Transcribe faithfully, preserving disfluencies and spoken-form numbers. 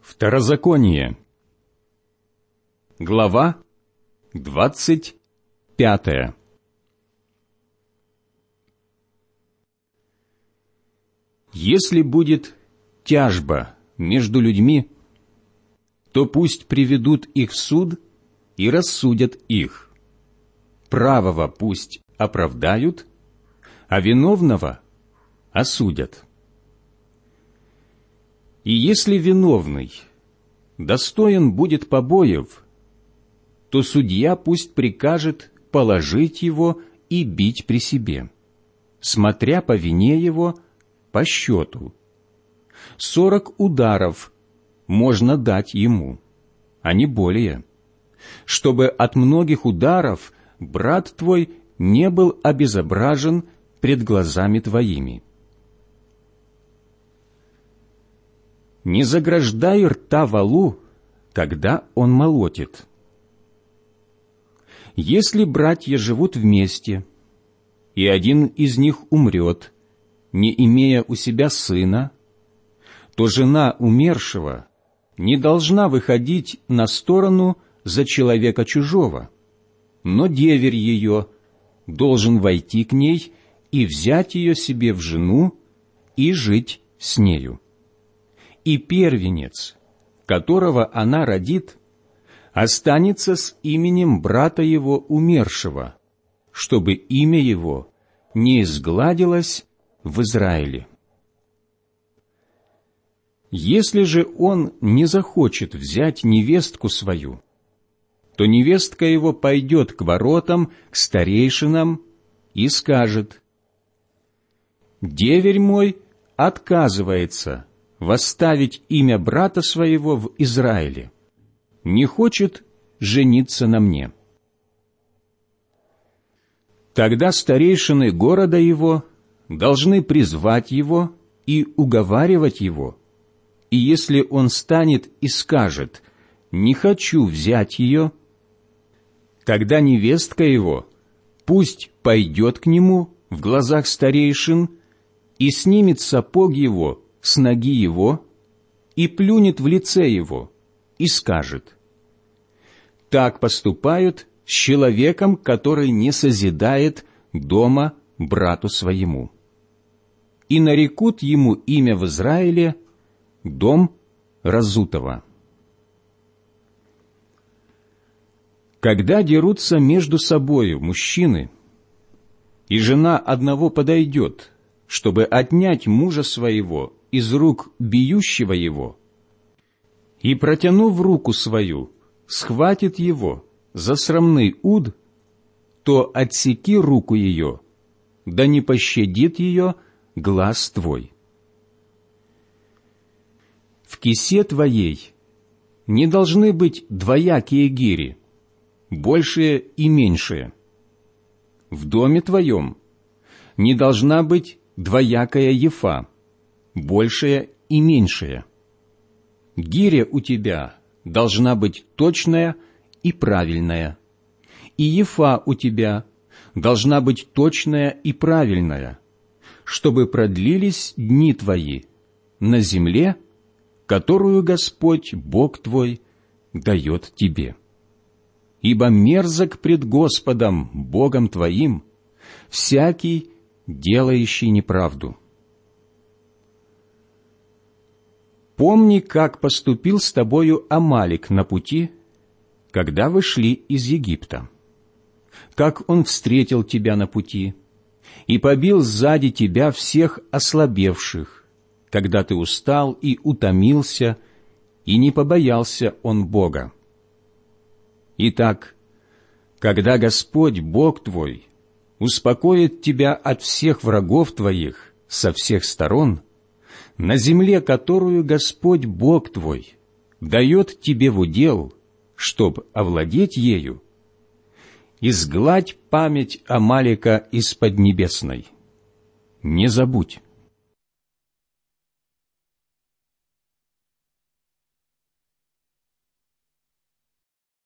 Второзаконие. Глава двадцать пятая. Если будет тяжба между людьми, то пусть приведут их в суд и рассудят их. Правого пусть оправдают, а виновного осудят. И если виновный достоин будет побоев, то судья пусть прикажет положить его и бить при себе, смотря по вине его по счету. Сорок ударов можно дать ему, а не более, чтобы от многих ударов брат твой не был обезображен пред глазами твоими. Не заграждай рта волу, когда он молотит. Если братья живут вместе, и один из них умрет, не имея у себя сына, то жена умершего не должна выходить на сторону за человека чужого, но деверь ее должен войти к ней и взять ее себе в жену и жить с нею. И первенец, которого она родит, останется с именем брата его умершего, чтобы имя его не изгладилось в Израиле. Если же он не захочет взять невестку свою, то невестка его пойдет к воротам, к старейшинам и скажет: «Деверь мой отказывается восставить имя брата своего в Израиле, не хочет жениться на мне». Тогда старейшины города его должны призвать его и уговаривать его, и если он станет и скажет: «Не хочу взять ее», тогда невестка его пусть пойдет к нему в глазах старейшин и снимет сапог его с ноги его и плюнет в лице его и скажет: «Так поступают с человеком, который не созидает дома брату своему». И нарекут ему имя в Израиле «Дом разутого». Когда дерутся между собою мужчины, и жена одного подойдет, чтобы отнять мужа своего из рук бьющего его, и, протянув руку свою, схватит его за срамный уд, то отсеки руку ее, да не пощадит ее глаз твой. В кисе твоей не должны быть двоякие гири, большие и меньшие. В доме твоем не должна быть двоякая ефа, большая и меньшая. Гиря у тебя должна быть точная и правильная, и ефа у тебя должна быть точная и правильная, чтобы продлились дни твои на земле, которую Господь, Бог твой, дает тебе. Ибо мерзок пред Господом, Богом твоим, всякий, делающий неправду. Помни, как поступил с тобою Амалик на пути, когда вы шли из Египта, как он встретил тебя на пути и побил сзади тебя всех ослабевших, когда ты устал и утомился, и не побоялся он Бога. Итак, когда Господь, Бог твой, успокоит тебя от всех врагов твоих со всех сторон, на земле, которую Господь, Бог твой, дает тебе в удел, чтоб овладеть ею, изгладь память Амалика из Поднебесной. Не забудь.